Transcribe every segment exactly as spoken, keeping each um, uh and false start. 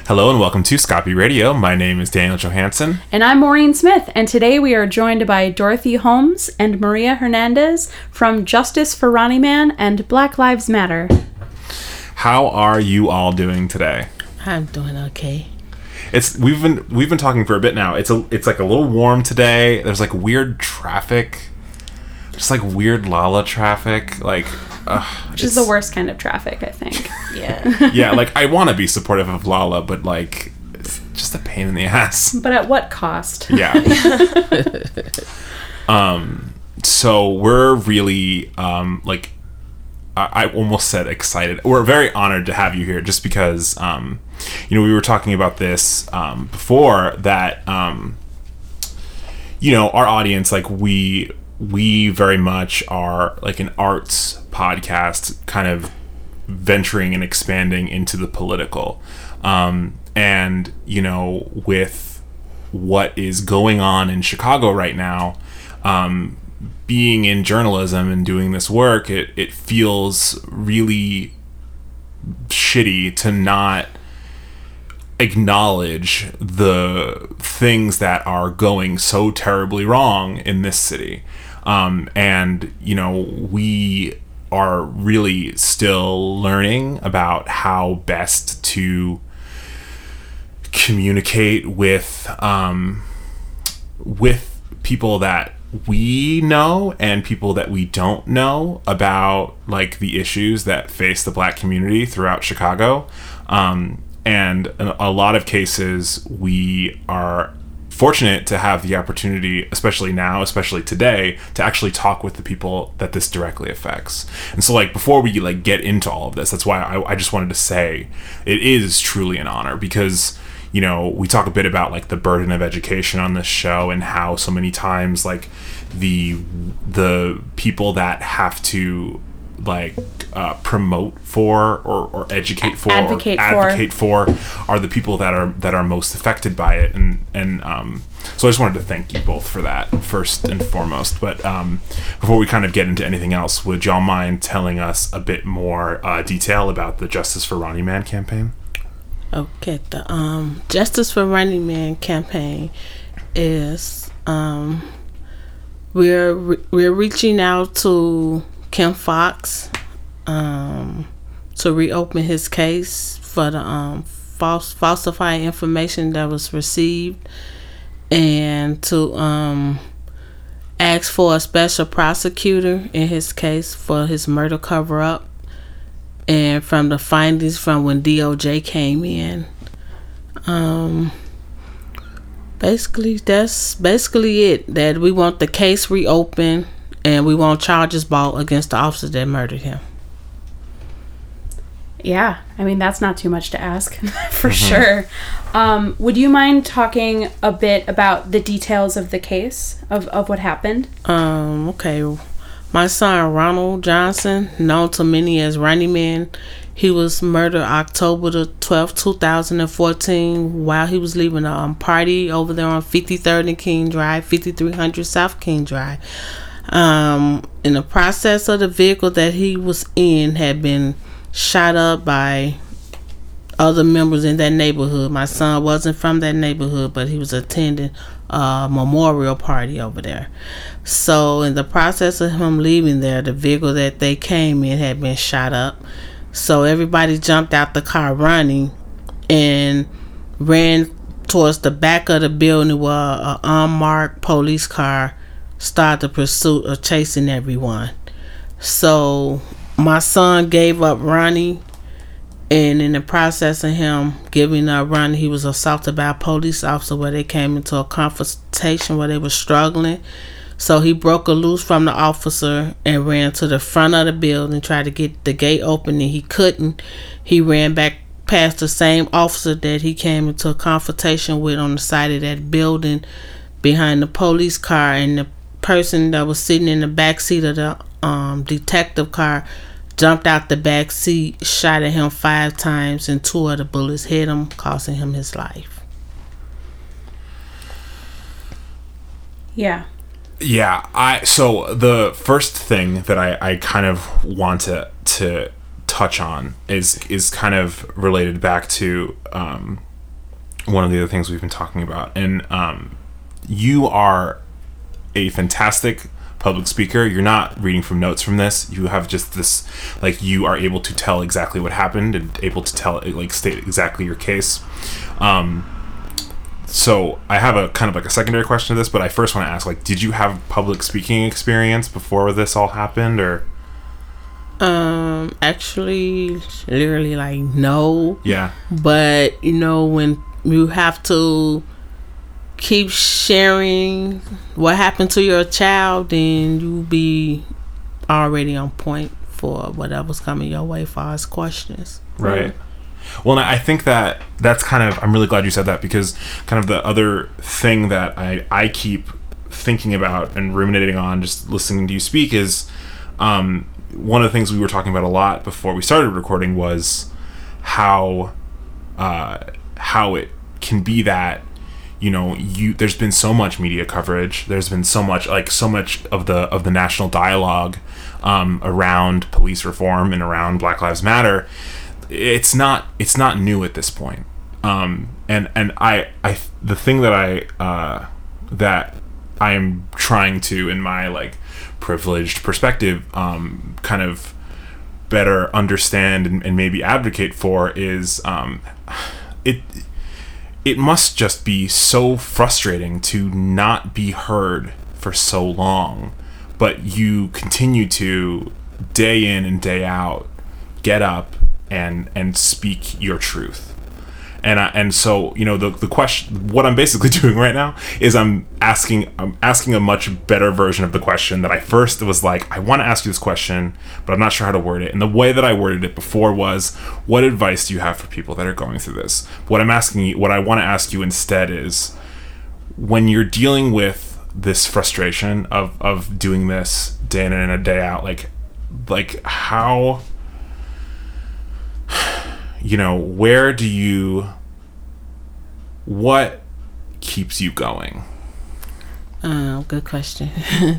Hello and welcome to Scoppy Radio. My name is Daniel Johansson. And I'm Maureen Smith, and today we are joined by Dorothy Holmes and Maria Hernandez from Justice for Ronnie Man and Black Lives Matter. How are you all doing today? I'm doing okay. It's we've been we've been talking for a bit now. It's a it's like a little warm today. There's like weird traffic. Just like weird Lala traffic, like uh, which is the worst kind of traffic, I think. Yeah. Yeah, like I want to be supportive of Lala, but like it's just a pain in the ass. But at what cost? Yeah. um. So we're really um like I, I almost said excited. We're very honored to have you here, just because um you know we were talking about this um before that um you know our audience, like we. we very much are like an arts podcast, kind of venturing and expanding into the political. Um, and, you know, with what is going on in Chicago right now, um, being in journalism and doing this work, it, it feels really shitty to not acknowledge the things that are going so terribly wrong in this city. Um, and, you know, we are really still learning about how best to communicate with, um, with people that we know and people that we don't know about, like, the issues that face the Black community throughout Chicago. Um, and in a lot of cases, we are fortunate to have the opportunity, especially now, especially today, to actually talk with the people that this directly affects. And so, like, before we like get into all of this, that's why I, I just wanted to say it is truly an honor, because, you know, we talk a bit about like the burden of education on this show and how so many times like the the people that have to like uh, promote for or, or educate for advocate, or advocate for. for are the people that are that are most affected by it, and and um so I just wanted to thank you both for that first and foremost. But um before we kind of get into anything else, would y'all mind telling us a bit more uh, detail about the Justice for Ronnie Man campaign? Okay, the um Justice for Ronnie Man campaign is um we're re- we're reaching out to Kim Foxx um, to reopen his case for the um, false falsified information that was received, and to um, ask for a special prosecutor in his case for his murder cover-up, and from the findings from when D O J came in. Um, basically, that's basically it. That we want the case reopened. And we want charges brought against the officer that murdered him. Yeah, I mean, that's not too much to ask, for mm-hmm. sure. Um, would you mind talking a bit about the details of the case, of, of what happened? Um, okay. My son, Ronald Johnson, known to many as Ronnie Man, he was murdered October the twelfth, two thousand fourteen, while he was leaving a um, party over there on fifty-third and King Drive, fifty-three hundred South King Drive. Um, in the process of the vehicle that he was in had been shot up by other members in that neighborhood. My son wasn't from that neighborhood, but he was attending a memorial party over there. So in the process of him leaving there, the vehicle that they came in had been shot up. So everybody jumped out the car running and ran towards the back of the building where an unmarked police car started the pursuit of chasing everyone. So my son gave up Ronnie, and in the process of him giving up Ronnie, he was assaulted by a police officer where they came into a confrontation where they were struggling. So he broke a loose from the officer and ran to the front of the building, tried to get the gate open, and he couldn't. He ran back past the same officer that he came into a confrontation with on the side of that building behind the police car, and the person that was sitting in the back seat of the um, detective car jumped out the back seat, shot at him five times, and two of the bullets hit him, costing him his life. Yeah. Yeah, I so the first thing that I, I kind of want to to touch on is is kind of related back to um, one of the other things we've been talking about. And um, you are a fantastic public speaker. You're not reading from notes from this. You have just this, like, you are able to tell exactly what happened and able to tell, like, state exactly your case. Um, so I have a kind of like a secondary question to this, but I first want to ask, like, did you have public speaking experience before this all happened, or? Um, actually, literally, like, no. Yeah. But, you know, when you have to keep sharing what happened to your child, then you be already on point for whatever's coming your way as far as questions. Right. Well, and I think that that's kind of, I'm really glad you said that, because kind of the other thing that I, I keep thinking about and ruminating on just listening to you speak is, um, one of the things we were talking about a lot before we started recording was how, uh, how it can be that, you know, you there's been so much media coverage, there's been so much, like, so much of the of the national dialogue um, around police reform and around Black Lives Matter. It's not it's not new at this point. Um, and and I I the thing that I uh, that I am trying to, in my, like, privileged perspective, um, kind of better understand and, and maybe advocate for is um, it. It must just be so frustrating to not be heard for so long, but you continue to, day in and day out, get up and and speak your truth. And I, and so, you know, the the question, what I'm basically doing right now is I'm asking I'm asking a much better version of the question that I first was like, I want to ask you this question, but I'm not sure how to word it. And the way that I worded it before was, what advice do you have for people that are going through this? What I'm asking you, what I want to ask you instead is, when you're dealing with this frustration of of doing this day in and a day out, like like how, you know, where do you, what keeps you going? Um, good question.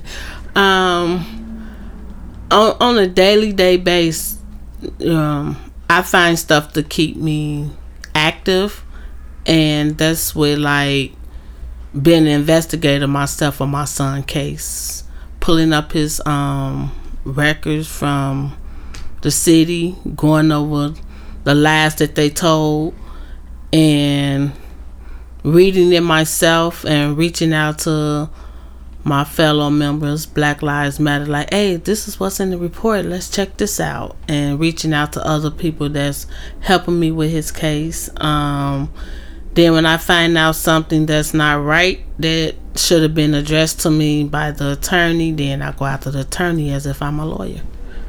um, on, on a daily day base, um, I find stuff to keep me active, and that's with, like, being an investigator myself on my son's case, pulling up his um records from the city, going over the lies that they told, and reading it myself and reaching out to my fellow members, Black Lives Matter, like, hey, this is what's in the report, let's check this out, and reaching out to other people that's helping me with his case. Um, then when I find out something that's not right, that should have been addressed to me by the attorney, then I go after the attorney as if I'm a lawyer.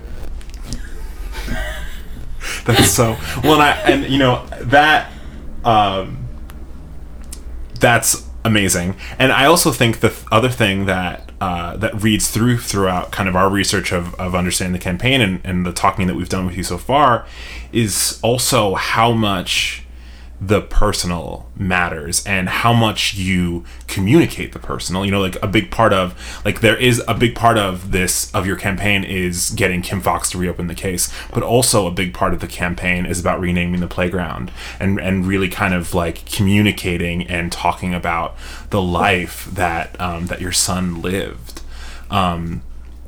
That's so well, and, I, and you know that um, that's amazing. And I also think the th- other thing that uh, that reads through throughout kind of our research of, of understanding the campaign and, and the talking that we've done with you so far is also how much the personal matters and how much you communicate the personal. You know, like, a big part of, like, there is a big part of this, of your campaign, is getting Kim Foxx to reopen the case, but also a big part of the campaign is about renaming the playground and and really kind of, like, communicating and talking about the life that um, that your son lived. Um,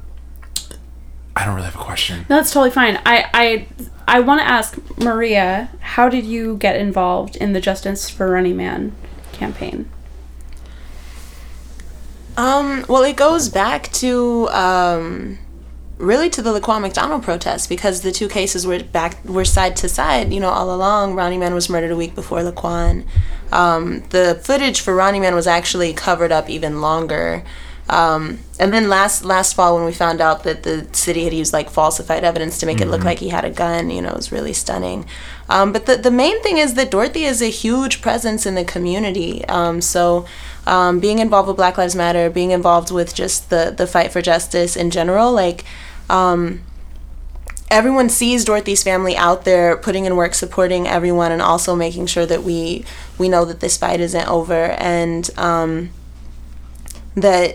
I don't really have a question. No, that's totally fine. I I, I want to ask Maria, how did you get involved in the Justice for Running Man campaign? Um, well, it goes back to um, really to the Laquan McDonald protest, because the two cases were back were side to side. You know, all along, Ronnie Man was murdered a week before Laquan. Um, the footage for Ronnie Man was actually covered up even longer. Um, and then last last fall, when we found out that the city had used, like, falsified evidence to make mm-hmm. it look like he had a gun, you know, it was really stunning. Um, but the, the main thing is that Dorothy is a huge presence in the community. Um, so um, being involved with Black Lives Matter, being involved with just the, the fight for justice in general, like, um, everyone sees Dorothy's family out there putting in work, supporting everyone, and also making sure that we, we know that this fight isn't over, and um, that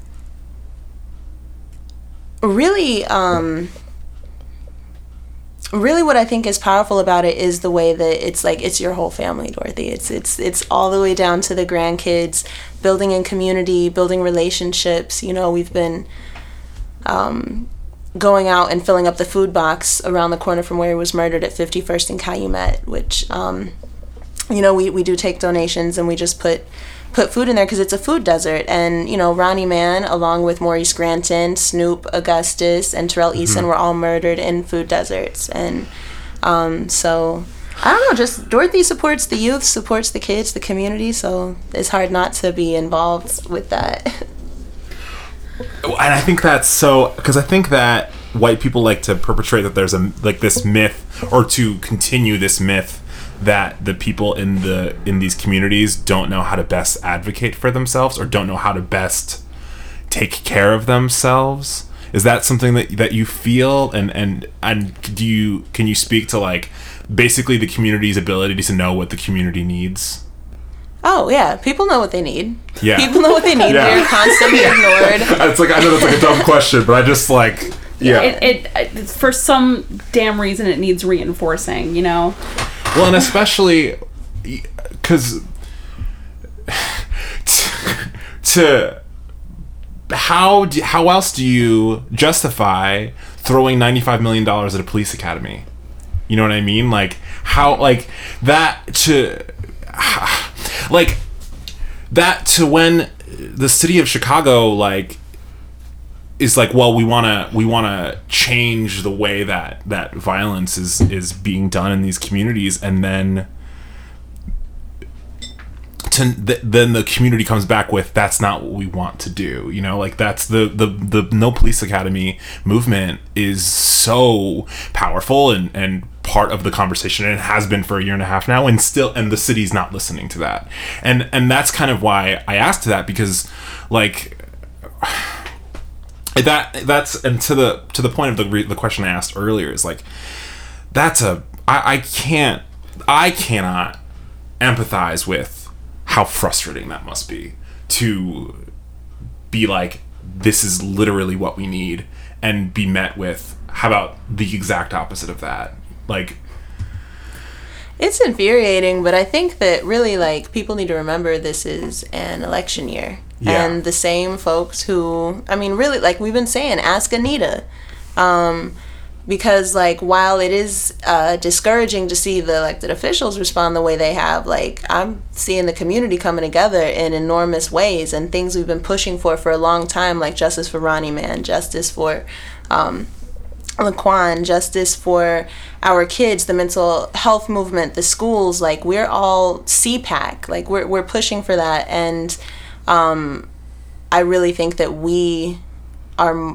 really, um, really what I think is powerful about it is the way that it's like it's your whole family, Dorothy. It's it's it's all the way down to the grandkids, building in community, building relationships. You know, we've been um, going out and filling up the food box around the corner from where he was murdered at fifty-first and Calumet, which um, you know, we, we do take donations and we just put put food in there because it's a food desert. And, you know, Ronnie Mann, along with Maurice Granton, Snoop Augustus, and Terrell Eason mm-hmm. were all murdered in food deserts. And um, so, I don't know, just Dorothy supports the youth, supports the kids, the community, so it's hard not to be involved with that. And I think that's so, because I think that white people like to perpetrate that there's a, like this myth, or to continue this myth, that the people in the in these communities don't know how to best advocate for themselves, or don't know how to best take care of themselves. Is that something that that you feel, and and and do you can you speak to like basically the community's ability to know what the community needs? Oh yeah, people know what they need. Yeah, people know what they need. Yeah. They're constantly ignored. It's like, I know that's like a dumb question, but I just like yeah. It, it, it for some damn reason it needs reinforcing, you know. Well, and especially because to, to how do, how else do you justify throwing ninety-five million dollars at a police academy? You know what I mean? Like how like that to like that to when the city of Chicago like is like, well, we want to we want to change the way that that violence is is being done in these communities, and then to th- then the community comes back with, that's not what we want to do. You know, like that's the the the No Police Academy movement is so powerful and and part of the conversation, and it has been for a year and a half now, and still and the city's not listening to that. And and that's kind of why I asked that, because like that that's and to the to the point of the re- the question I asked earlier is like, that's a I, I can't I cannot empathize with how frustrating that must be to be like, this is literally what we need, and be met with, how about the exact opposite of that? Like, it's infuriating, but I think that really, like, people need to remember this is an election year. Yeah. And the same folks who, I mean, really, like we've been saying, ask Anita. Um, because, like, while it is uh, discouraging to see the elected officials respond the way they have, like, I'm seeing the community coming together in enormous ways, and things we've been pushing for for a long time, like justice for Ronnie Mann, justice for um, Laquan, justice for our kids, the mental health movement, the schools. Like, we're all C PAC. Like, we're we're pushing for that, and um, I really think that we are.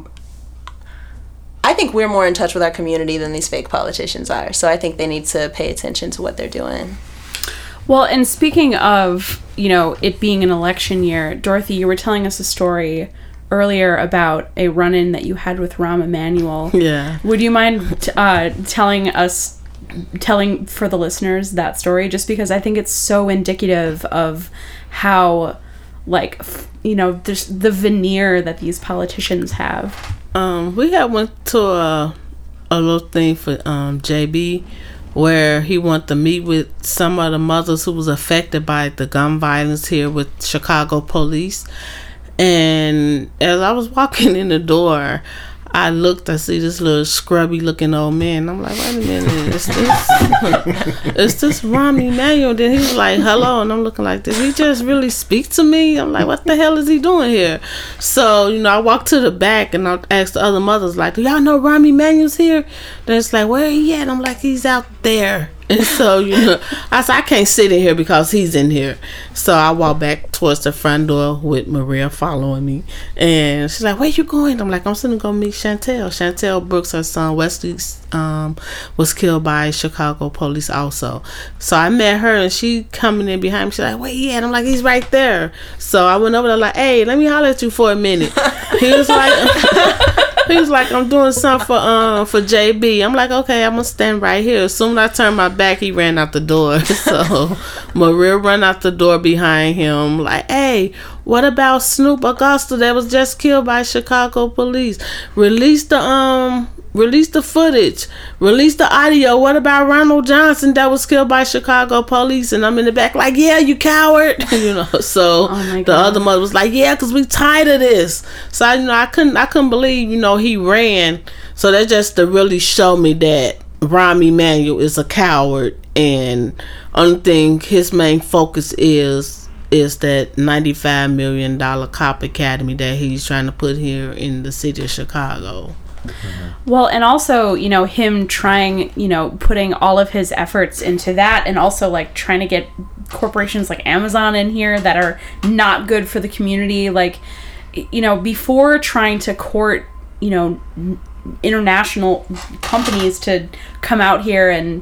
I think we're more in touch with our community than these fake politicians are. So I think they need to pay attention to what they're doing. Well, and speaking of, you know, it being an election year, Dorothy, you were telling us a story earlier about a run-in that you had with Rahm Emanuel. Yeah. Would you mind uh, telling us, telling for the listeners that story? Just because I think it's so indicative of how, like, you know, there's the veneer that these politicians have. Um, we had went to a, a little thing for um, J B where he wanted to meet with some of the mothers who was affected by the gun violence here with Chicago police. And as I was walking in the door, I looked, I see this little scrubby looking old man. I'm like, wait a minute, is this, is this Rahm Emanuel? Then he was like, hello. And I'm looking like, did he just really speak to me? I'm like, what the hell is he doing here? So, you know, I walked to the back and I asked the other mothers, like, do y'all know Rahm Emanuel's here? Then it's like, where he at? I'm like, he's out there. And so, you know, I said, I can't sit in here because he's in here. So I walked back towards the front door with Maria following me. And she's like, where you going? I'm like, I'm sitting to go meet Chantel. Chantel Brooks, her son Wesley, um, was killed by Chicago police also. So I met her and she coming in behind me. She's like, where he at? I'm like, he's right there. So I went over there like, hey, let me holler at you for a minute. He was like... He was like, I'm doing something for um for J B. I'm like, okay, I'm gonna stand right here. As soon as I turned my back, he ran out the door. So Maria ran out the door behind him, like, hey, what about Snoop Augusta that was just killed by Chicago police? Release the um Release the footage. Release the audio. What about Ronald Johnson that was killed by Chicago police? And I'm in the back like, yeah, you coward. You know, so oh the other mother was like, yeah, because we tired of this. So, you know, I couldn't, I couldn't believe, you know, he ran. So that just to really show me that Rahm Emanuel is a coward. And only thing his main focus is, is that ninety-five million dollars cop academy that he's trying to put here in the city of Chicago. Mm-hmm. Well, and also, you know, him trying, you know, putting all of his efforts into that, and also like trying to get corporations like Amazon in here that are not good for the community. Like, you know, before trying to court, you know, international companies to come out here and,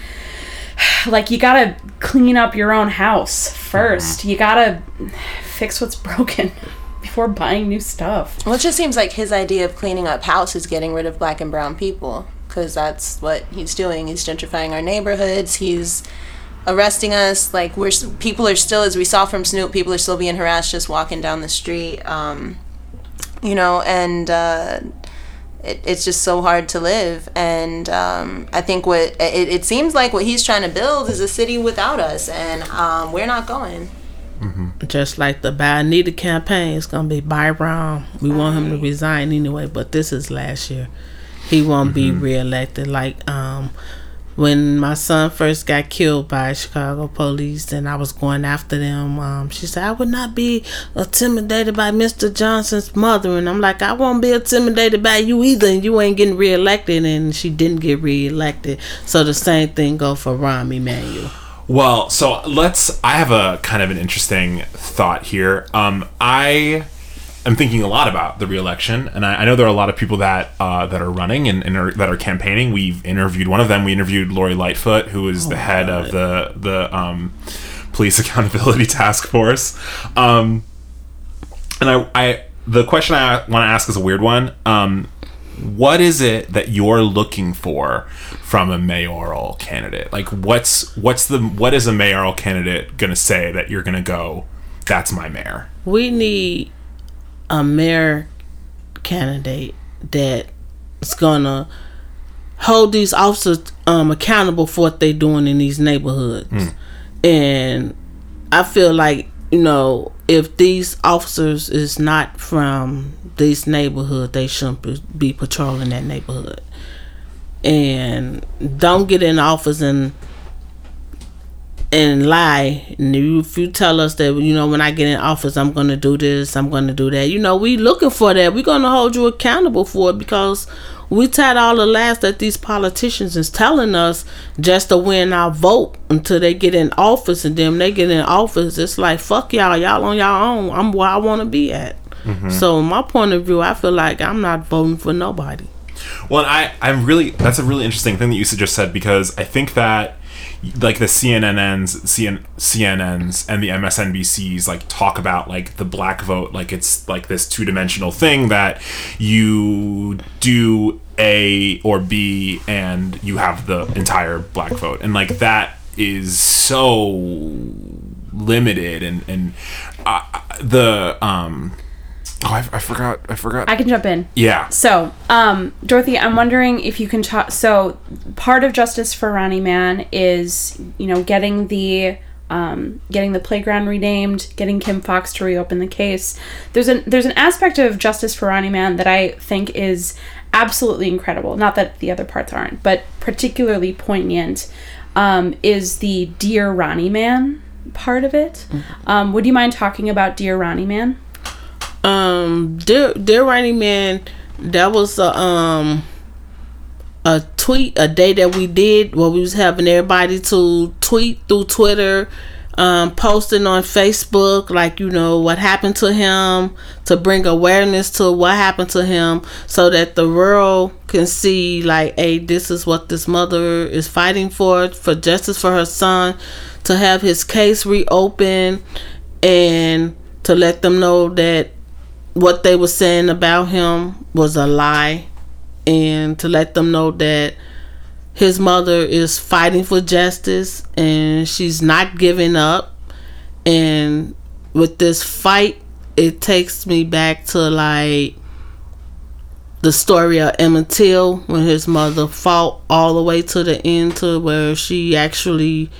like, you gotta clean up your own house first. You gotta fix what's broken before buying new stuff. Well, it just seems like his idea of cleaning up house is getting rid of black and brown people, because that's what he's doing. He's gentrifying our neighborhoods. He's arresting us. Like, we're people are still, as we saw from Snoop, people are still being harassed just walking down the street. Um, you know, and uh, it, it's just so hard to live. And um, I think what it, it seems like what he's trying to build is a city without us, and um, we're not going. Mm-hmm. Just like the Buy Anita campaign, it's gonna be buy Brown. We want him to resign anyway, but this is last year. He won't mm-hmm. be reelected. Like um, when my son first got killed by Chicago police, and I was going after them. Um, she said I would not be intimidated by Mister Johnson's mother, and I'm like, I won't be intimidated by you either. And you ain't getting reelected, and she didn't get reelected. So the same thing go for Rahm Emanuel. Well, so let's, I have a kind of an interesting thought here. Um, I am thinking a lot about the re-election, and I, I know there are a lot of people that uh, that are running and, and are, that are campaigning. We've interviewed one of them. We interviewed Lori Lightfoot, who is oh the head God. of the, the um, Police Accountability Task Force. Um, and I, I, the question I want to ask is a weird one. Um, what is it that you're looking for from a mayoral candidate? Like, what's what's the what is a mayoral candidate gonna say that you're gonna go, that's my mayor? We need a mayor candidate that is gonna hold these officers um, accountable for what they're doing in these neighborhoods. Mm. And I feel like, you know, if these officers is not from this neighborhood, they shouldn't be patrolling that neighborhood. And don't get in office and and lie. And if you tell us that, you know, when I get in office, I'm going to do this, I'm going to do that. You know, we looking for that. We're going to hold you accountable for it, because we tired all the lies that these politicians is telling us just to win our vote until they get in office. And then when they get in office, it's like, fuck y'all. Y'all on y'all own. I'm where I want to be at. Mm-hmm. So my point of view, I feel like I'm not voting for nobody. Well, and I, I'm really, that's a really interesting thing that you just said, because I think that like the C N N's, C N, C N N's and the M S N B C's like talk about like the black vote, like it's like this two-dimensional thing that you do A or B and you have the entire black vote, and like that is so limited. And and uh, the um oh I, I forgot I forgot I can jump in. Yeah. So, um, Dorothy, I'm wondering if you can talk. So, part of Justice for Ronnie Man is, you know, getting the um, getting the playground renamed, getting Kim Foxx to reopen the case. There's an there's an aspect of Justice for Ronnie Man that I think is absolutely incredible. Not that the other parts aren't, but particularly poignant. Um, is the Dear Ronnie Man part of it? Mm-hmm. Um, would you mind talking about Dear Ronnie Man? Um, Dear, Dear Ronnie Man, that was a um a tweet a day that we did where we was having everybody to tweet through Twitter, um, posting on Facebook, like, you know, what happened to him, to bring awareness to what happened to him, so that the world can see, like, hey, this is what this mother is fighting for, for justice for her son, to have his case reopened, and to let them know that what they were saying about him was a lie, and to let them know that his mother is fighting for justice and she's not giving up. And with this fight, it takes me back to like the story of Emmett Till when his mother fought all the way to the end to where she actually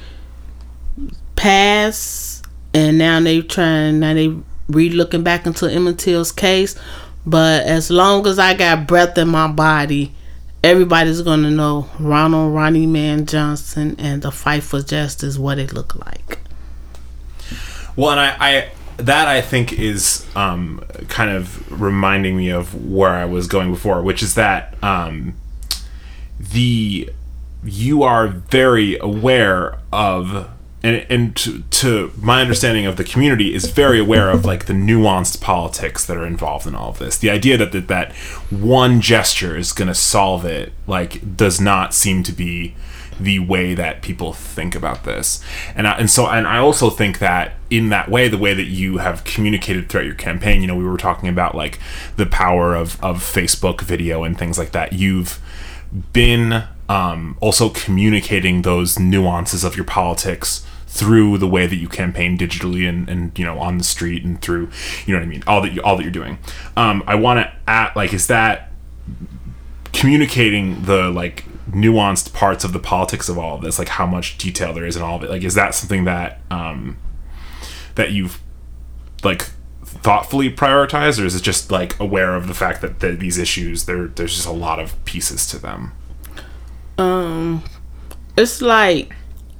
passed, and now they trying now they re-looking back into Emmett Till's case. But as long as I got breath in my body, everybody's gonna know Ronald Ronnie Man Johnson and the fight for justice, what it looked like. Well, and I, I that I think is um, kind of reminding me of where I was going before, which is that um, the you are very aware of, and and to, to my understanding of the community is very aware of like the nuanced politics that are involved in all of this. The idea that that, that one gesture is going to solve it like does not seem to be the way that people think about this. And I, and so and I also think that in that way, the way that you have communicated throughout your campaign, you know, we were talking about like the power of of Facebook video and things like that. You've been um, also communicating those nuances of your politics through the way that you campaign digitally and, and you know on the street and through, you know what I mean, all that you all that you're doing. Um, I want to add, like, is that communicating the like nuanced parts of the politics of all of this, like how much detail there is in all of it, like is that something that um, that you've like thoughtfully prioritized, or is it just like aware of the fact that the, these issues there there's just a lot of pieces to them? Um, it's like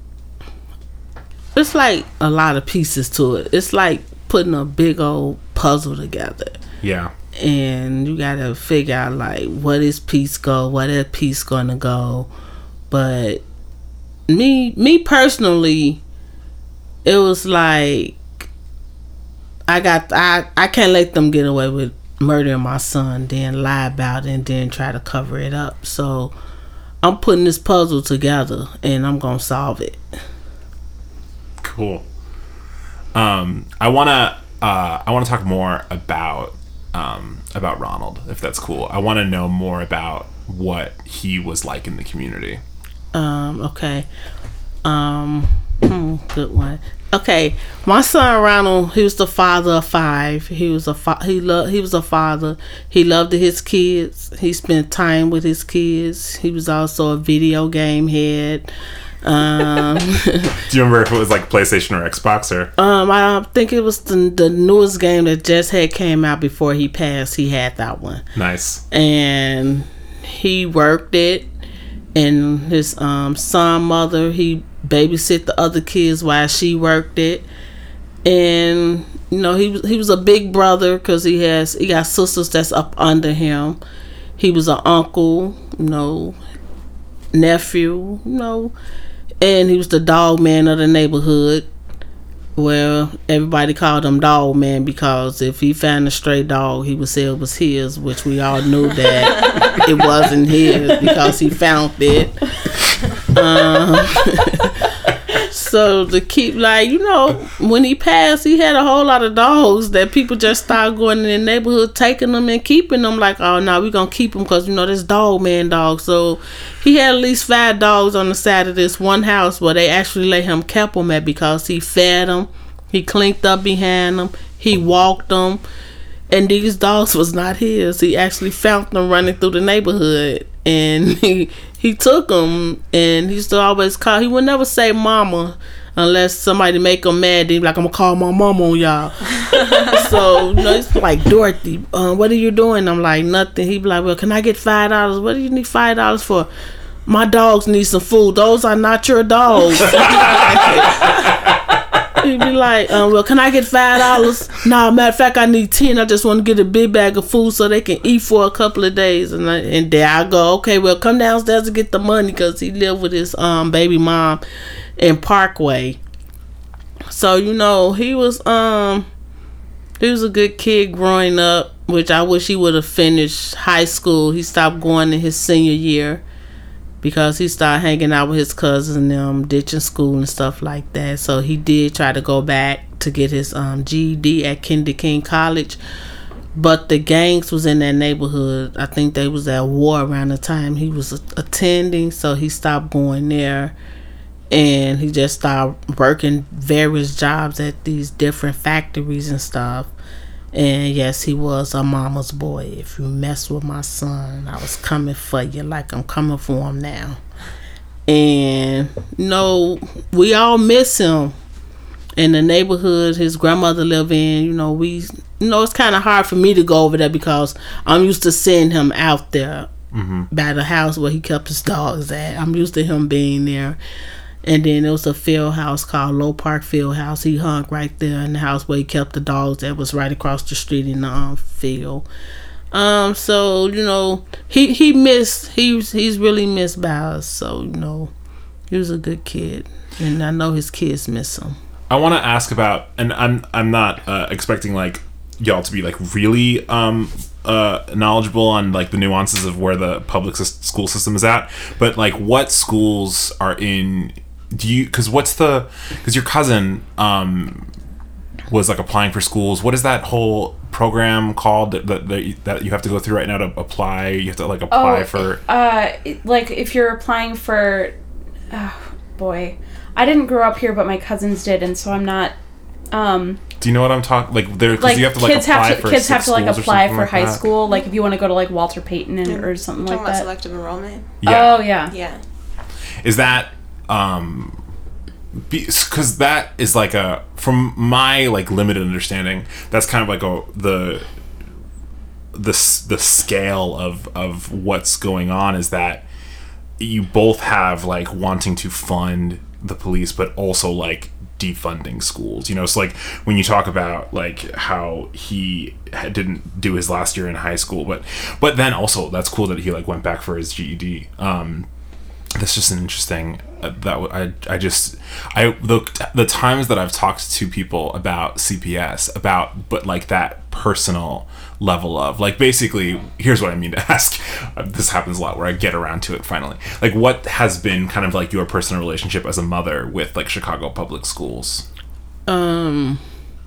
it's like a lot of pieces to it. It's like putting a big old puzzle together. Yeah. And you gotta figure out like what is piece go, what is piece gonna go. But me, me personally, it was like I got I I can't let them get away with murdering my son, then lie about it, and then try to cover it up. So I'm putting this puzzle together, and I'm gonna solve it. Cool. Um, I wanna uh, I wanna talk more about. Um, about Ronald, if that's cool. I want to know more about what he was like in the community. Um, okay. Um, hmm, good one. Okay, my son Ronald, he was the father of five. He was a fa- he loved he was a father. He loved his kids. He spent time with his kids. He was also a video game head. Um, Do you remember if it was like PlayStation or Xbox or? Um, I think it was the, the newest game that just had came out before he passed. He had that one. Nice. And he worked it, and his um son mother, he babysit the other kids while she worked it. And you know, he was he was a big brother because he has he got sisters that's up under him. He was an uncle, you know, nephew, you know. And he was the dog man of the neighborhood. Well, everybody called him Dog Man because if he found a stray dog, he would say it was his, which we all knew that it wasn't his because he found it. Um, so to keep, like, you know, when he passed, he had a whole lot of dogs that people just started going in the neighborhood, taking them and keeping them. Like, oh, no, we're going to keep them because, you know, this Dog Man dog. So he had at least five dogs on the side of this one house where they actually let him keep them at because he fed them, he cleaned up behind them, he walked them, and these dogs was not his. He actually found them running through the neighborhood, and he he took them, and he used to always call. He would never say mama unless somebody make him mad. He'd be like, I'm gonna call my mama on y'all. So, you know, it's like, Dorothy, uh, what are you doing? I'm like, nothing. He'd be like, well, can I get five dollars? What do you need five dollars for? My dogs need some food. Those are not your dogs. He'd be like, um, well, can I get five dollars? No, matter of fact, I need ten. I just want to get a big bag of food so they can eat for a couple of days. And I, and there I go. Okay, well, come downstairs and get the money because he lived with his um baby mom in Parkway. So, you know, he was um he was a good kid growing up, which I wish he would have finished high school. He stopped going in his senior year because he started hanging out with his cousins and them, ditching school and stuff like that. So he did try to go back to get his um, G E D at Kennedy King College. But the gangs was in that neighborhood. I think they was at war around the time he was a- attending. So he stopped going there. And he just started working various jobs at these different factories and stuff. And yes, he was a mama's boy. If you mess with my son, I was coming for you like I'm coming for him now. And, you know, we all miss him. In the neighborhood his grandmother lived in, you know, we, you know, it's kind of hard for me to go over there because I'm used to seeing him out there mm-hmm. by the house where he kept his dogs at. I'm used to him being there. And then there was a field house called Low Park Field House. He hung right there in the house where he kept the dogs that was right across the street in the um, field. Um, so, you know, he, he missed, he was, he's really missed by us. So, you know, he was a good kid. And I know his kids miss him. I want to ask about, and I'm I'm not uh, expecting like y'all to be like really um uh knowledgeable on like the nuances of where the public s- school system is at, but like what schools are in, do you, because what's the, because your cousin um was like applying for schools, what is that whole program called that that, that, you, that you have to go through right now to apply, you have to like apply oh, for uh like if you're applying for, oh boy, I didn't grow up here, but my cousins did, and so I'm not. Um, Do you know what I'm talking? Like there, because like you have to like kids apply have to, for kids six have to like schools or apply something for like high that. school. Like if you want to go to like Walter Payton and, Yeah. or something Talking like about that. selective enrollment. Yeah. Oh yeah. Yeah. Is that um, because that is like a, from my like limited understanding, that's kind of like a the the the scale of of what's going on is that you both have like wanting to fund the police but also like defunding schools, you know. So like when you talk about like how he didn't do his last year in high school, but but then also that's cool that he like went back for his G E D. Um that's just an interesting uh, that I I just I the the times that I've talked to people about C P S, about but like that personal level of like, basically here's what I mean to ask, uh, this happens a lot where I get around to it finally, like what has been kind of like your personal relationship as a mother with like Chicago public schools? Um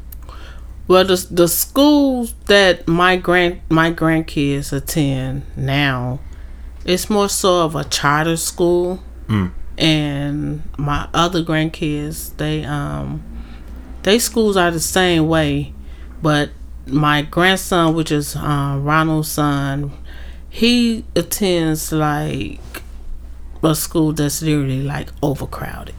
well, the the schools that my grand my grandkids attend now, it's more so of a charter school. Mm. And my other grandkids, they um they schools are the same way, but my grandson, which is um, Ronald's son, he attends like a school that's literally like overcrowded.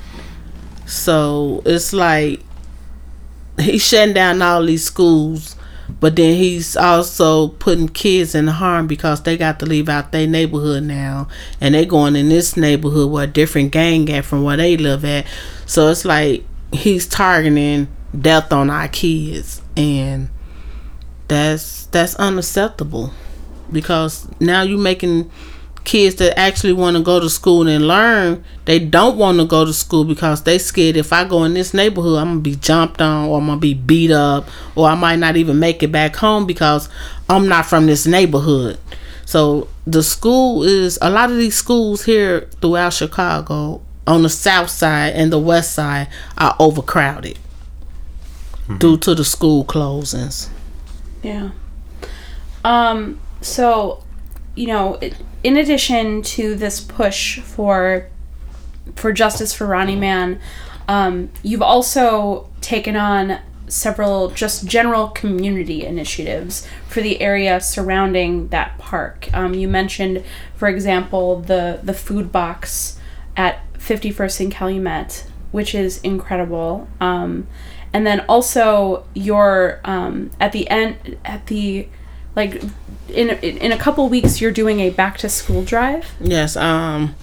So it's like he's shutting down all these schools, but then he's also putting kids in harm because they got to leave out their neighborhood now, and they going in this neighborhood where a different gang at from where they live at. So it's like he's targeting death on our kids, and that's that's unacceptable, because now you making kids that actually want to go to school and learn, they don't want to go to school because they scared, if I go in this neighborhood, I'm gonna be jumped on, or I'm gonna be beat up, or I might not even make it back home because I'm not from this neighborhood. So the school is, a lot of these schools here throughout Chicago on the south side and the west side are overcrowded mm-hmm. due to the school closings. Yeah. Um, so, you know, in addition to this push for for justice for Ronnie Mann, um, you've also taken on several just general community initiatives for the area surrounding that park. Um, you mentioned, for example, the, the food box at fifty-first and Calumet, which is incredible. Um, and then also your, um, at the end, at the, like, in, in a couple weeks, you're doing a back to school drive. Yes. Um,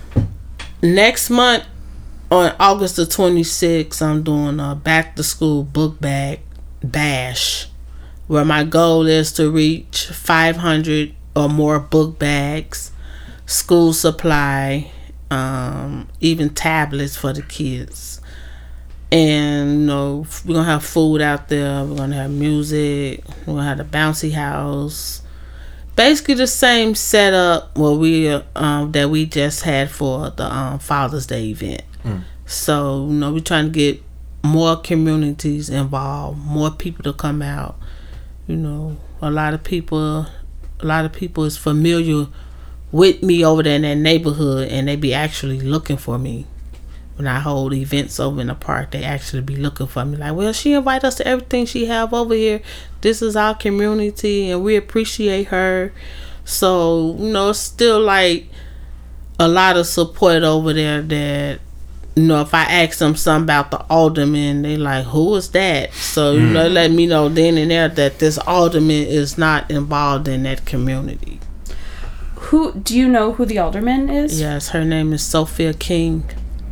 next month, on August the twenty-sixth, I'm doing a back to school book bag bash, where my goal is to reach five hundred or more book bags, school supply, um, even tablets for the kids. And, you know, we're going to have food out there. We're going to have music. We're going to have the bouncy house. Basically the same setup where we um, that we just had for the um, Father's Day event. Mm. So, you know, we're trying to get more communities involved, more people to come out. You know, a lot of people, a lot of people is familiar with me over there in that neighborhood, and they be actually looking for me. when I hold events over in the park, they actually be looking for me. Like, well, she invite us to everything she have over here. This is our community, and we appreciate her. So, you know, it's still like a lot of support over there that, you know, if I ask them something about the alderman, they like, who is that? So, you mm. know, let me know then and there that this alderman is not involved in that community. Who do you know who the alderman is? Yes, her name is Sophia King.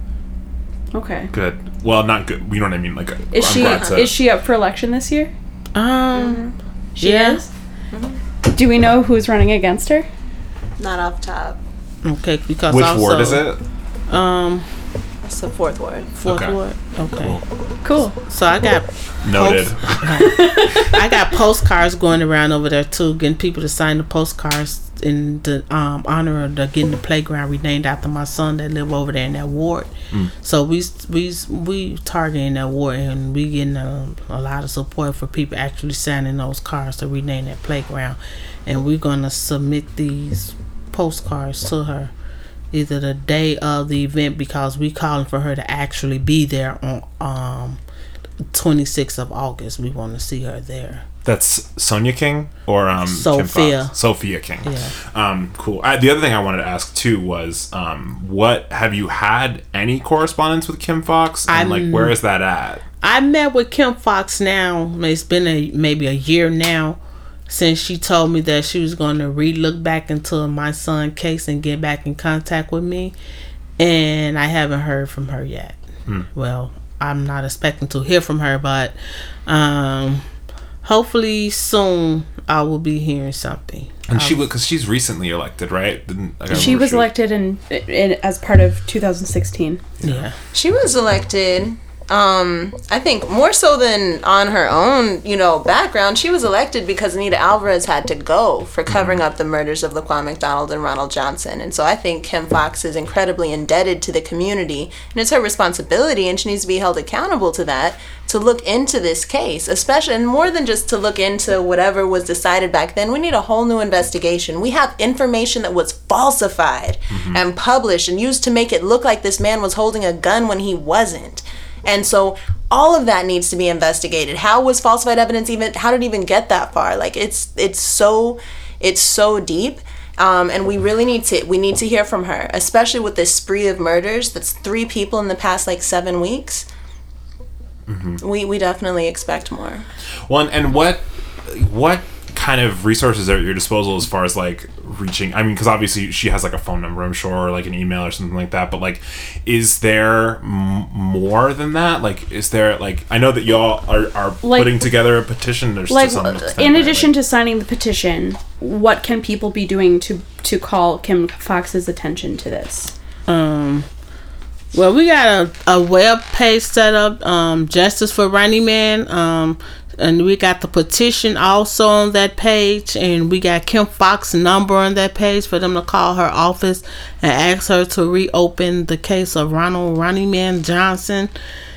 Okay. Good. Well, not good. You know what I mean? Like, is I'm she glad to- is she up for election this year? Um, Mm-hmm. She yeah. is. Mm-hmm. Do we know who's running against her? Not off top. Okay, because which also, ward is it? Um, It's the fourth ward. fourth Okay. ward. Okay. Cool. So I got Noted. Post- I got postcards going around over there too, getting people to sign the postcards in the um, honor of the getting the playground renamed after my son that live over there in that ward. Mm. So we we we targeting that ward, and we getting a, a lot of support for people actually signing those cards to rename that playground, and we're gonna submit these postcards to her either the day of the event, because we calling for her to actually be there on um twenty-sixth of August. We want to see her there. That's Sonia King or um Sophia. Kim Fox? Sophia King. Yeah. Um, cool. I, the other thing I wanted to ask too was, um, what have you had any correspondence with Kim Fox? And I'm- like, where is that at? I met with Kim Fox now. It's been a maybe a year now since she told me that she was going to re-look back into my son's case and get back in contact with me, and I haven't heard from her yet. Hmm. Well, I'm not expecting to hear from her, but um, hopefully soon I will be hearing something. And she would, because she's recently elected, right? Didn't- I She remember was elected in, in as part of two thousand sixteen. Yeah. She was elected, um, I think more so than on her own, you know, background. She was elected because Anita Alvarez had to go for covering up the murders of Laquan McDonald and Ronald Johnson. And so I think Kim Fox is incredibly indebted to the community, and it's her responsibility, and she needs to be held accountable to that, to look into this case, especially, and more than just to look into whatever was decided back then. We need a whole new investigation. We have information that was falsified mm-hmm. and published and used to make it look like this man was holding a gun when he wasn't. And so all of that needs to be investigated. How was falsified evidence even, how did it even get that far? Like, it's it's so it's so deep. Um, and we really need to we need to hear from her, especially with this spree of murders. That's three people in the past like seven weeks. Mm-hmm. We we definitely expect more. Well, and what what kind of resources are at your disposal as far as like reaching? I mean, because obviously she has like a phone number, I'm sure, or like an email or something like that. But like, is there m- more than that? Like, is there like, I know that y'all are, are like, putting together a petition. There's like some in addition like, to signing the petition, what can people be doing to to call Kim Fox's attention to this? Um. Well, we got a, a web page set up, um, Justice for Running Man, um, and we got the petition also on that page, and we got Kim Fox's number on that page for them to call her office and ask her to reopen the case of Ronald Running Man Johnson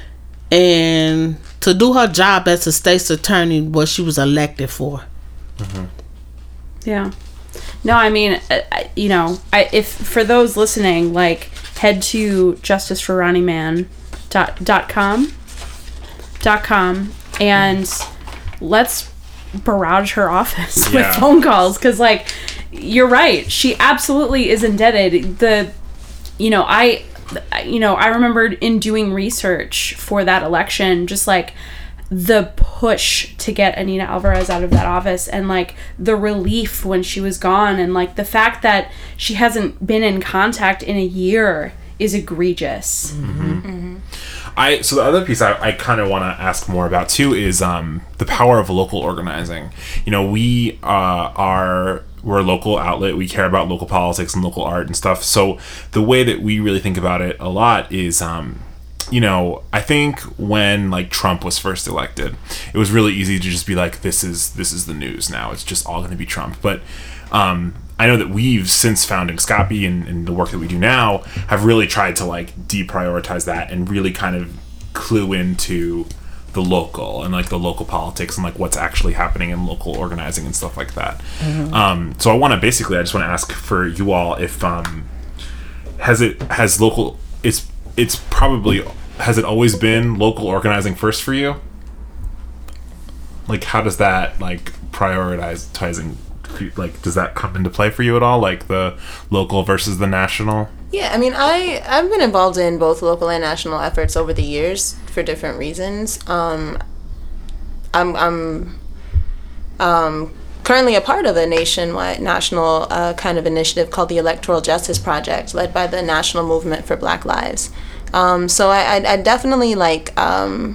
and to do her job as a state's attorney, what she was elected for. Mm-hmm. Yeah. No, I mean, you know, I, if for those listening, like, head to justice for ronnie man dot com dot com and let's barrage her office yeah. with phone calls, because like you're right, she absolutely is indebted. The you know I you know I remembered in doing research for that election, just like the push to get Anita Alvarez out of that office, and like the relief when she was gone, and like the fact that she hasn't been in contact in a year is egregious. Mm-hmm. Mm-hmm. I so the other piece I, I kind of want to ask more about too is um, the power of local organizing. You know, we uh, are we're a local outlet. We care about local politics and local art and stuff. So the way that we really think about it a lot is. Um, You know, I think when like Trump was first elected, it was really easy to just be like, "This is this is the news now. It's just all going to be Trump." But um, I know that we've since founding Scoppy and, and the work that we do now have really tried to like deprioritize that and really kind of clue into the local and like the local politics and like what's actually happening in local organizing and stuff like that. Mm-hmm. Um, so I want to basically, I just want to ask for you all if um, has it has local it's it's probably, has it always been local organizing first for you? Like, how does that, like, prioritizing, like, does that come into play for you at all? Like, the local versus the national? Yeah, I mean, I, I've been involved in both local and national efforts over the years for different reasons. Um, I'm, I'm um, currently a part of a nationwide, national uh, kind of initiative called the Electoral Justice Project, led by the National Movement for Black Lives. Um, so I, I, I definitely, like, um,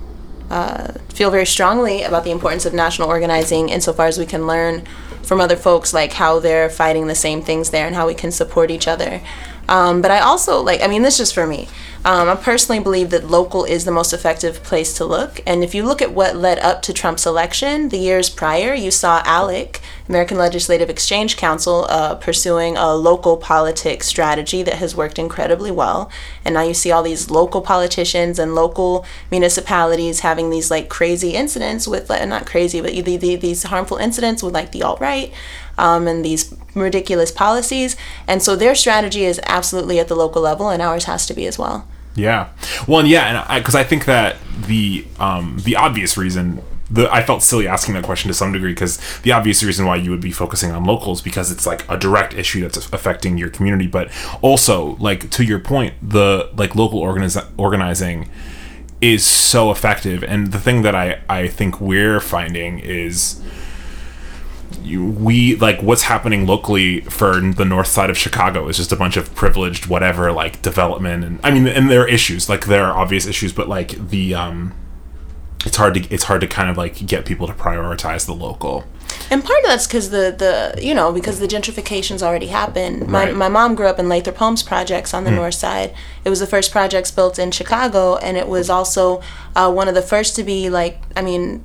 uh, feel very strongly about the importance of national organizing insofar as we can learn from other folks, like, how they're fighting the same things there and how we can support each other. Um, but I also, like, I mean, this is just for me. Um, I personally believe that local is the most effective place to look. And if you look at what led up to Trump's election, the years prior, you saw ALEC, American Legislative Exchange Council, uh, pursuing a local politics strategy that has worked incredibly well. And now you see all these local politicians and local municipalities having these, like, crazy incidents with, like, not crazy, but the, the, these harmful incidents with, like, the alt-right. Um, and these ridiculous policies. And so their strategy is absolutely at the local level, and ours has to be as well. Yeah. Well, and yeah, and I, because I think that the um, the obvious reason, the I felt silly asking that question to some degree, because the obvious reason why you would be focusing on locals, because it's like a direct issue that's affecting your community. But also, like, to your point, the like local organiz- organizing is so effective. And the thing that I, I think we're finding is, You, we like what's happening locally for the north side of Chicago is just a bunch of privileged whatever, like, development, and I mean, and there are issues, like, there are obvious issues, but like the um it's hard to it's hard to kind of like get people to prioritize the local. And part of that's because the, the you know because the gentrification's already happened. My Right. my mom grew up in Lathrop Homes projects on the mm. north side. It was the first projects built in Chicago, and it was also uh, one of the first to be, like, I mean,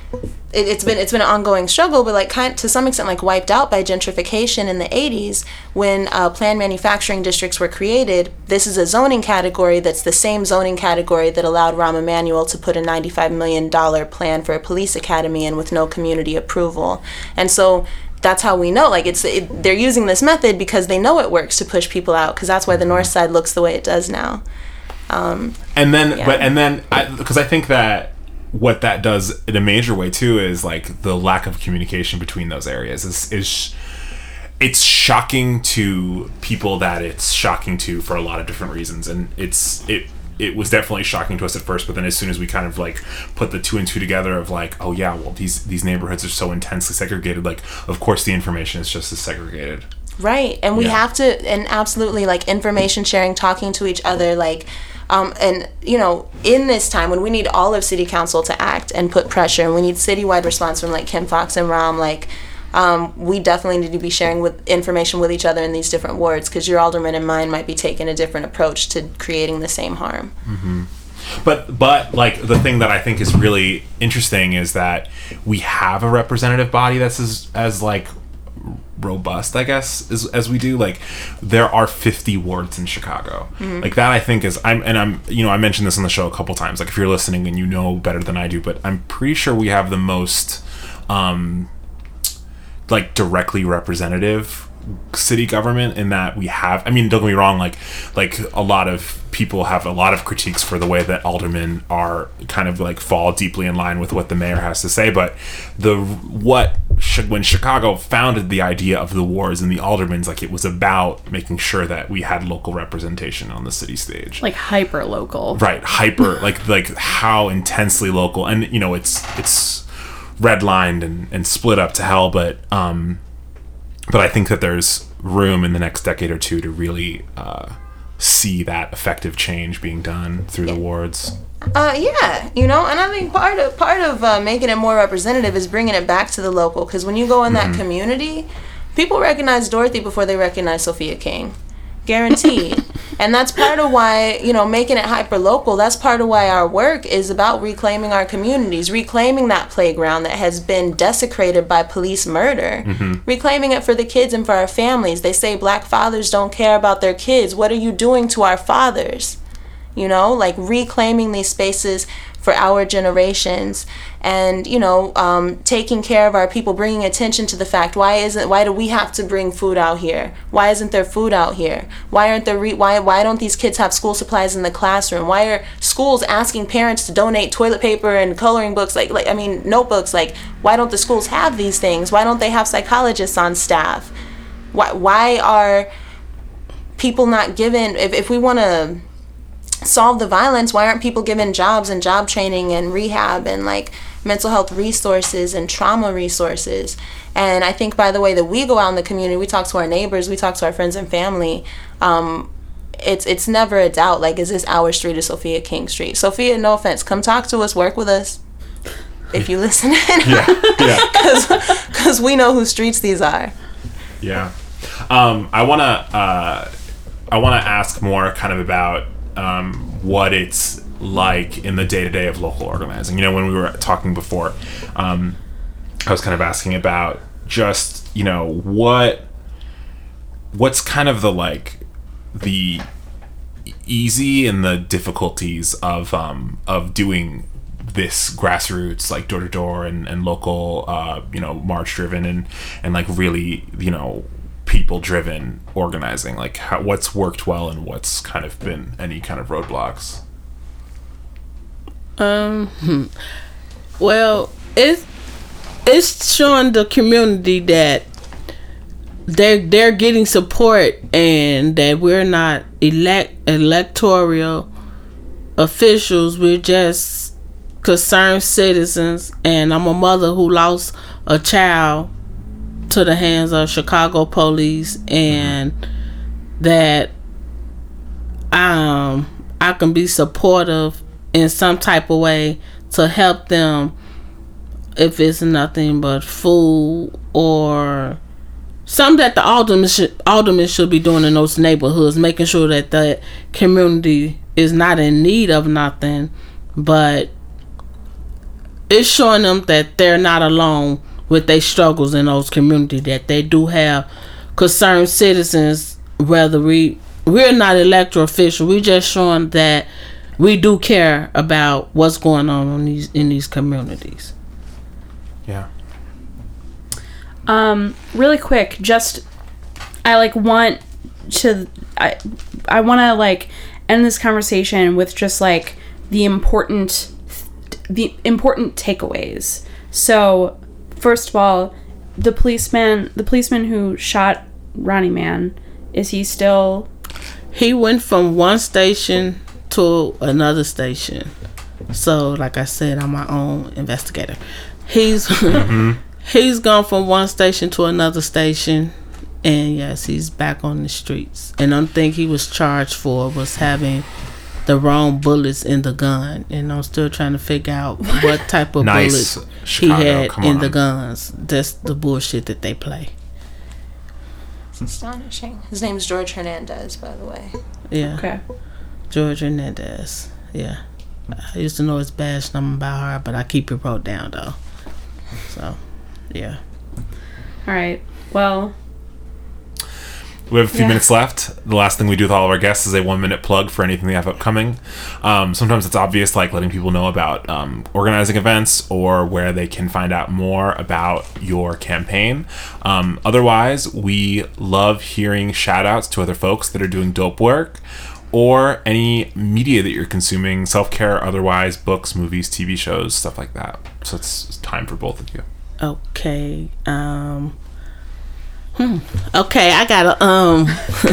It, it's been it's been an ongoing struggle, but, like, kind to some extent, like, wiped out by gentrification in the eighties when uh, planned manufacturing districts were created. This is a zoning category that's the same zoning category that allowed Rahm Emanuel to put a ninety-five million dollars plan for a police academy in with no community approval. And so that's how we know, like, it's it, they're using this method because they know it works to push people out, because that's why the north side looks the way it does now. Um, and then, yeah. but and then, because I, I think that what that does in a major way too is, like, the lack of communication between those areas is is it's shocking to people that it's shocking to for a lot of different reasons, and it's it it was definitely shocking to us at first, but then as soon as we kind of, like, put the two and two together of, like, oh yeah, well, these these neighborhoods are so intensely segregated, like, of course the information is just as segregated. Right. And we Yeah. have to, and absolutely, like, information sharing, talking to each other, like, Um, and, you know, in this time when we need all of city council to act and put pressure, and we need citywide response from, like, Kim Foxx and Rahm, like, um, we definitely need to be sharing with information with each other in these different wards, because your alderman and mine might be taking a different approach to creating the same harm. Mm-hmm. But, but like, the thing that I think is really interesting is that we have a representative body that's as, as like, robust, I guess, as, as we do. Like, there are fifty wards in Chicago. Mm-hmm. Like, that I think is, I'm and I'm you know I mentioned this on the show a couple times, like, if you're listening and you know better than I do, but I'm pretty sure we have the most um like directly representative city government, in that we have, I mean, don't get me wrong, like like a lot of people have a lot of critiques for the way that aldermen are kind of, like, fall deeply in line with what the mayor has to say, but the what when Chicago founded the idea of the wards and the aldermans, like, it was about making sure that we had local representation on the city stage, like hyper local, right? Hyper like like how intensely local, and, you know, it's it's redlined and and split up to hell, but um But I think that there's room in the next decade or two to really uh, see that effective change being done through the wards. Uh, yeah, you know, and I think part of part of uh, making it more representative is bringing it back to the local, because when you go in that mm-hmm. community, people recognize Dorothy before they recognize Sophia King. Guaranteed. And that's part of why, you know, making it hyper local, that's part of why our work is about reclaiming our communities, reclaiming that playground that has been desecrated by police murder, mm-hmm. reclaiming it for the kids and for our families. They say black fathers don't care about their kids. What are you doing to our fathers? you know, like reclaiming these spaces for our generations, and you know, um, taking care of our people, bringing attention to the fact, why isn't why do we have to bring food out here? Why isn't there food out here? Why aren't there re- why why don't these kids have school supplies in the classroom? Why are schools asking parents to donate toilet paper and coloring books, like like I mean notebooks? Like, why don't the schools have these things? Why don't they have psychologists on staff? Why why are people not given, if if we want to solve the violence, why aren't people given jobs and job training and rehab and like mental health resources and trauma resources? And I think, by the way, that we go out in the community, we talk to our neighbors, we talk to our friends and family, um, it's it's never a doubt, like, is this our street or Sophia King Street? Sophia, no offense, come talk to us, work with us if you listen. Yeah, yeah. Because we know whose streets these are. Yeah. Um, I want to uh, I want to ask more kind of about um, what it's like in the day-to-day of local organizing. You know, when we were talking before, um, I was kind of asking about just, you know, what what's kind of the like the easy and the difficulties of um, of doing this grassroots, like door to door and, and local, uh, you know, march driven and, and like really, you know, people driven organizing. Like, how, what's worked well and what's kind of been any kind of roadblocks? Um, hmm. Well, it's it's showing the community that they're they're getting support and that we're not elect electoral officials. We're just concerned citizens. And I'm a mother who lost a child to the hands of Chicago police, and that um I can be supportive in some type of way to help them, if it's nothing but food or something that the aldermen should, aldermen should be doing in those neighborhoods, making sure that the community is not in need of nothing, but it's showing them that they're not alone with their struggles in those communities, that they do have concerned citizens. Whether we we're not elected official, we just showing that we do care about what's going on in these in these communities. Yeah. Um, really quick, just I like want to I I want to like end this conversation with just like the important the important takeaways. So, first of all, the policeman the policeman who shot Ronnie Man, is he still? He went from one station to another station. So, like I said, I'm my own investigator. He's mm-hmm. he's gone from one station to another station, and yes, he's back on the streets. And one thing he was charged for was having the wrong bullets in the gun, and I'm still trying to figure out what type of nice. bullets Chicago, he had in on. the guns. That's the bullshit that they play. It's astonishing. His name's George Hernandez, by the way. Yeah. Okay. George Hernandez. Yeah. I used to know his badge number by her, but I keep it wrote down though. So, yeah. All right. Well, we have a few yeah. minutes left. The last thing we do with all of our guests is a one minute plug for anything they have upcoming. Um, sometimes it's obvious, like letting people know about um, organizing events or where they can find out more about your campaign. Um, otherwise, we love hearing shout outs to other folks that are doing dope work, or any media that you're consuming, self-care, otherwise, books, movies, T V shows, stuff like that. So it's time for both of you. Okay. Um... Hmm. Okay, I got a um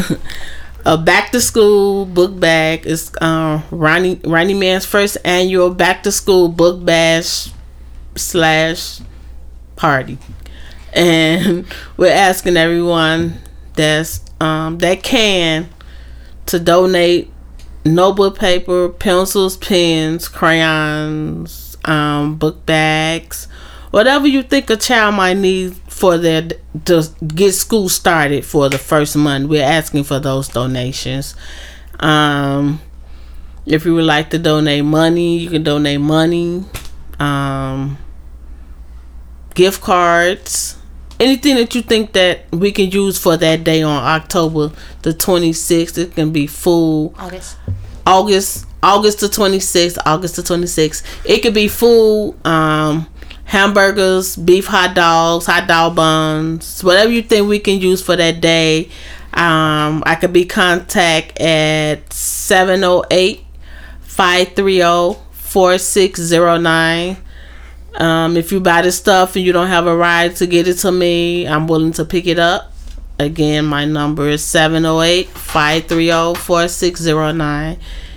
a back to school book bag. It's um Ronnie Ronnie Man's first annual back to school book bash slash party, and we're asking everyone that's um that can to donate notebook paper, pencils, pens, crayons, um book bags, whatever you think a child might need for their to get school started for the first month. We're asking for those donations. Um, if you would like to donate money, you can donate money, um, gift cards, anything that you think that we can use for that day on October the twenty-sixth. It can be full. August. August August the twenty-sixth. August the twenty-sixth. It could be food, um, hamburgers, beef hot dogs, hot dog buns, whatever you think we can use for that day. Um, I could be contact at seven oh eight, five three oh, four six oh nine. Um, if you buy the stuff and you don't have a ride to get it to me, I'm willing to pick it up. Again, my number is seven oh eight, five three oh, four six oh nine.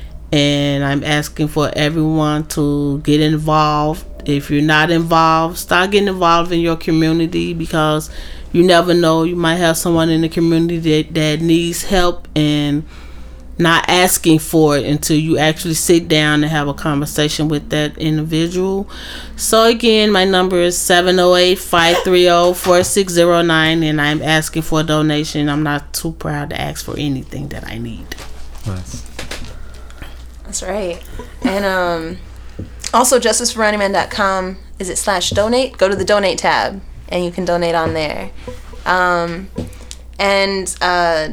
And I'm asking for everyone to get involved. If you're not involved, start getting involved in your community, because you never know. You might have someone in the community that, that needs help, and not asking for it until you actually sit down and have a conversation with that individual. So again, my number is seven oh eight, five three oh, four six oh nine, and I'm asking for a donation. I'm not too proud to ask for anything that I need. Nice. That's right. And um, also, justice for ronnie man dot com, is it slash donate? Go to the donate tab, and you can donate on there. Um, and uh,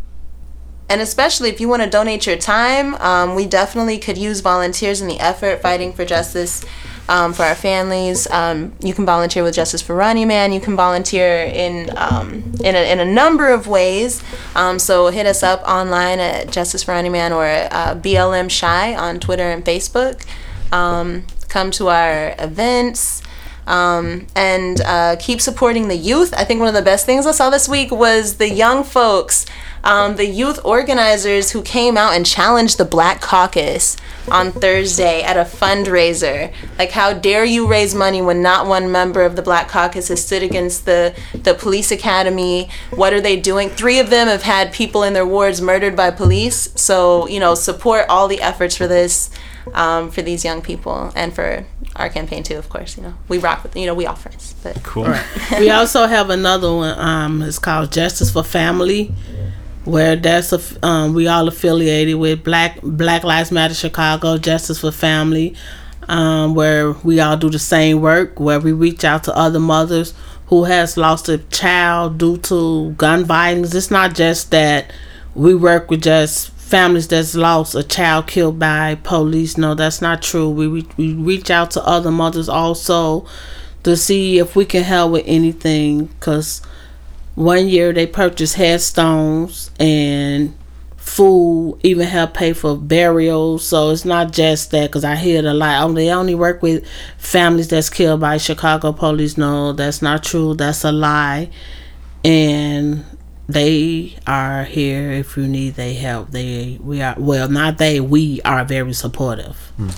and especially if you want to donate your time, um, we definitely could use volunteers in the effort fighting for justice um, for our families. Um, you can volunteer with Justice for Ronnie Man. You can volunteer in um, in, a, in a number of ways. Um, so hit us up online at Justice for Ronnie Man or uh, B L M Shy on Twitter and Facebook. Um, come to our events. Um, and uh, keep supporting the youth. I think one of the best things I saw this week was the young folks, um, the youth organizers who came out and challenged the Black Caucus on Thursday at a fundraiser. Like, how dare you raise money when not one member of the Black Caucus has stood against the, the police academy? What are they doing? Three of them have had people in their wards murdered by police. So, you know, support all the efforts for this, um, for these young people, and for our campaign too, of course. You know, we rock with, you know, we all friends. But Cool. Right. We also have another one. Um, it's called Justice for Family, where that's a, um, we all affiliated with Black Black Lives Matter Chicago, Justice for Family, um, where we all do the same work, where we reach out to other mothers who has lost a child due to gun violence. It's not just that we work with just families that's lost a child killed by police. No, that's not true. We, we we reach out to other mothers also to see if we can help with anything, because one year they purchased headstones and food, even help pay for burials. So it's not just that, because I hear it a lot. Oh, they only work with families that's killed by Chicago police. No, that's not true. That's a lie. And they are here if you need their help. They we are well, not they. We are very supportive. Hmm.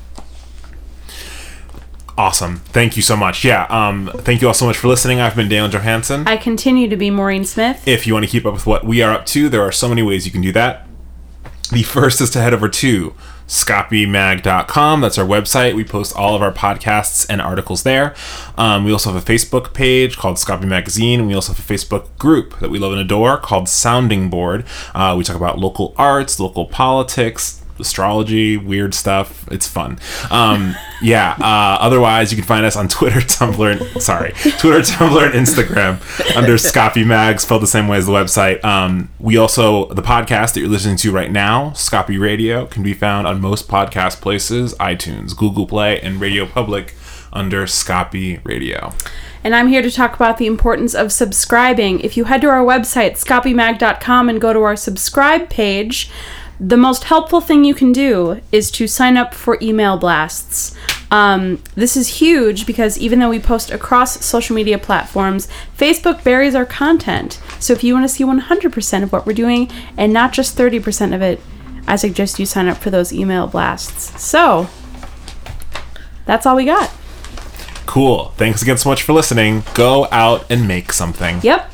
Awesome. Thank you so much. Yeah. Um. Thank you all so much for listening. I've been Daniel Johansson. I continue to be Maureen Smith. If you want to keep up with what we are up to, there are so many ways you can do that. The first is to head over to scopy mag dot com. That's our website. We post all of our podcasts and articles there. Um, we also have a Facebook page called Scopy Magazine, and we also have a Facebook group that we love and adore called Sounding Board. Uh, we talk about local arts, local politics, astrology, weird stuff. It's fun. Um, yeah. Uh, otherwise, you can find us on Twitter, Tumblr, and, sorry, Twitter, Tumblr, and Instagram under Scopy Mag, spelled the same way as the website. Um, we also, the podcast that you're listening to right now, Scopy Radio, can be found on most podcast places, iTunes, Google Play, and Radio Public under Scopy Radio. And I'm here to talk about the importance of subscribing. If you head to our website, scopy mag dot com, and go to our subscribe page, the most helpful thing you can do is to sign up for email blasts. Um, this is huge because even though we post across social media platforms, Facebook buries our content. So if you want to see one hundred percent of what we're doing and not just thirty percent of it, I suggest you sign up for those email blasts. So that's all we got. Cool. Thanks again so much for listening. Go out and make something. Yep.